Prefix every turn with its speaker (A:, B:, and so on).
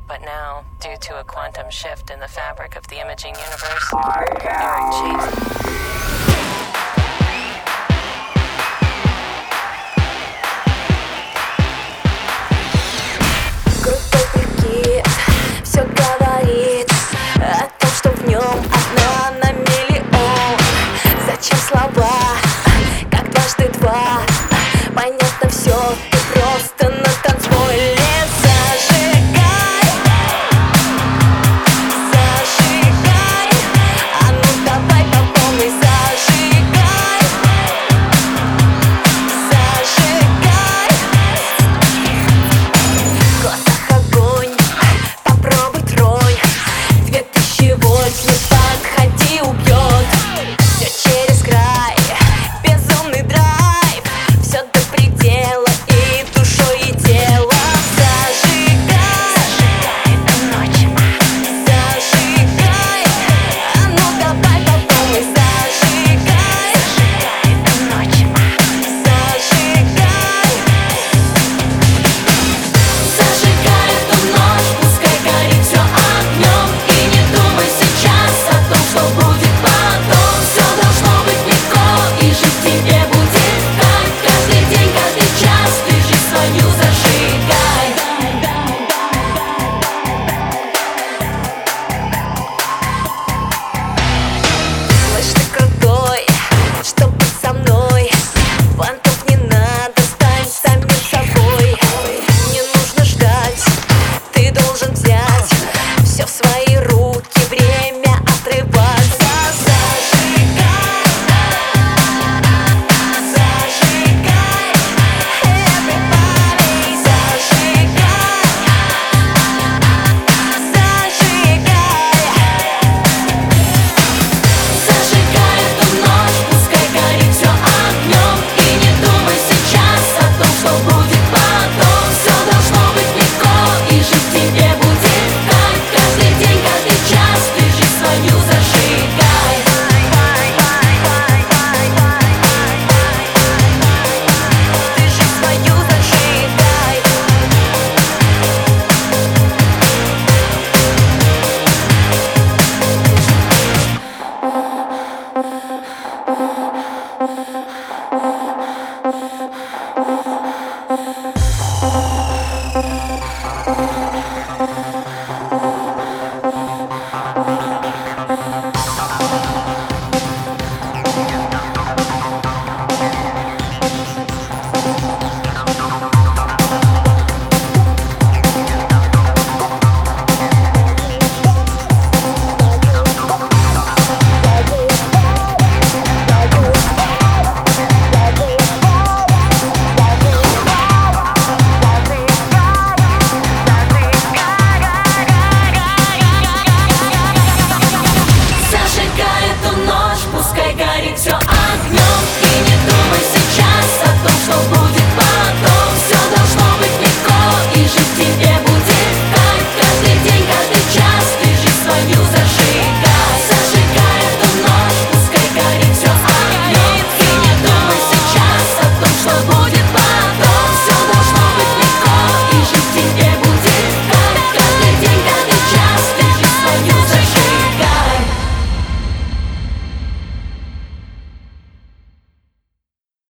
A: But now, due to a quantum shift in the fabric of the imaging universe, Eric Chase.
B: Все говорит о том, что в нем одна на миллион. Зачем слова, как дважды два? Понятно все, ты просто на танцполе. Зажигай, зажигай, а ну давай по полной. Зажигай, зажигай, в глазах огонь. Попробуй тронь, 2000 вольт, не подходи, убьет. Все через край, безумный драйв, все до предела и душой, и телом. Зажигай, зажигай эту ночь, зажигай, а ну давай по полной. Зажигай, зажигай эту ночь, зажигай, зажигай эту ночь, пускай горит все огнем. И не думай сейчас о том, что будет потом. Все должно быть легко, и жить тебе будет кайф. Каждый день, каждый час ты жизнь свою зажигай. Слышь, ты крутой, что быть со мной. Понтов не надо, стань самим собой. Не нужно ждать, ты должен взять все в свои руки, время отрываться. Зажигай, зажигай, everybody. Зажигай, зажигай, зажигай эту ночь, пускай горит все огнем. И не думай сейчас о том, что будет потом. Все должно быть легко, и жить тебе будет кайф. Каждый день, каждый час ты жизнь свою зажигай. Ты жизнь свою зажигай.
C: Thank